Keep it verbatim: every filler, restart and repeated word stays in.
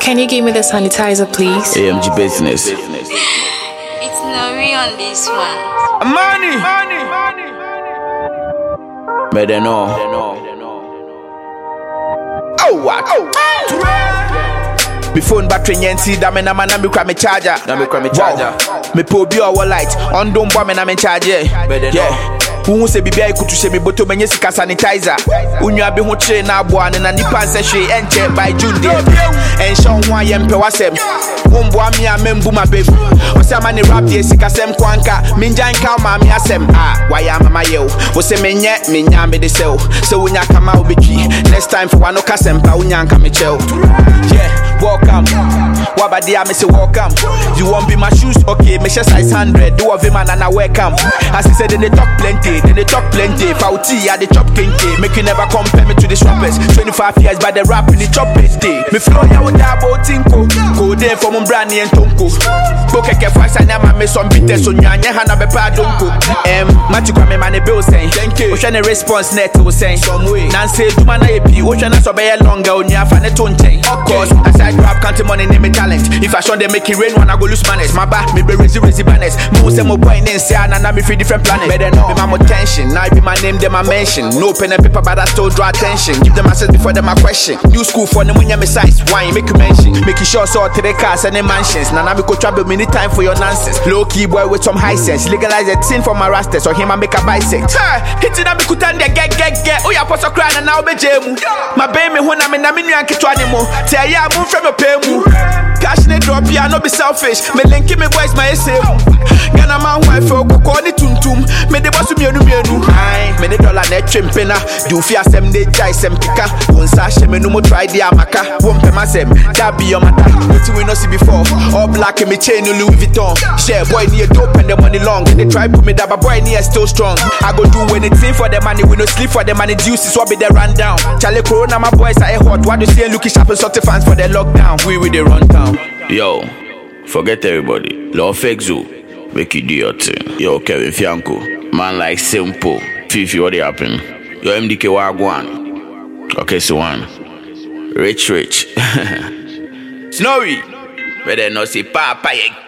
Can you give me the sanitizer, please? A M G business. It's Nori on this one. Money, money, money. Better know. Oh, what? Oh. Me phone battery yancy da me na man na me kwa me charger. Na me kwa me charger. Me po bi o light. On don bo me na me charger. Yeah. Who say bibi ay kutu she me boto menye sika sanitizer. Unwa be ho kire na aboa ne na nipa nse hwe enche by June day. Ensho ho ayempe wasem. Wombo ami amembu ma baby. Ose amani rap dey sika sem kwanka. Minjan ka ma mi asem. Ah, why am mama yo? Ose menye menya me de sell. So unya kama obetwi. Next time for wano kasempa unya nka me chell. Yeah, welcome. Wabadi I me say welcome. You want be my shoes? Okay, me share size one hundred. Do of him and I welcome. As he said, then they talk plenty. Then they talk plenty. Fauti, I they chop kinky. Make you never compare me to the rappers. twenty-five years by the rap in the chop day. Me flow ya with that about tinko. Go there for my brandy and tonko. Go keke fast and I'm a some bitter so nyanya hana be pardonko. Um, Mati kwa me mane bill saying. Thank you. Ocean response net was saying. Some way. Nancy do man A P. Ocean so be longer on ya fan it on chain. Of course, aside rap counting money name me talent. If I show them make it rain when I go lose manners. My back me be razy razy banners. Me say mo boy in say and I me free different planets. Better know. Be my tension. Now be my name, them I mention. No pen and paper, but I still draw attention. Give them answers before them a question. New school for them when you me size. Why make you mention? Make you sure so to the cars and the mansions. Now we could trouble many time for your nonsense. Low key boy with some high sense. Legalize a sin for my rasters or him I make a bisect. Hitting up could turn the get get get. Oh, ya post a crying and now be jemu. My baby when I'm in a minion kit anymore. Tell ya move from a paymu. Cash ne drop ya no be selfish. Me link me boys my essay. Gana man wife or go call it tuntum. Me de boss me no me no. Me de dollar net chimpena. Do fear sem de jai sem kika. Won sa she me no mo try the amaka. Won pe masem. That be your matter. What we no see before. All black and me chain no Louis Vuitton. Share boy near dope and the money long. They try put me that but boy near still strong. I go do anything for the money. We no sleep for the money. Juices what be the run down. Charlie Corona my boys are hot. What do you see looking sharp and sort of fans for the lockdown. We with the run town. Yo, forget everybody. Law fake zoo. Make you do your thing. Yo, Kevin Fianco. Man like simple. Fifi, what happen? Yo, M D K Wagwan. Okay, so one. Rich, rich. Snowy. Better not say Papa.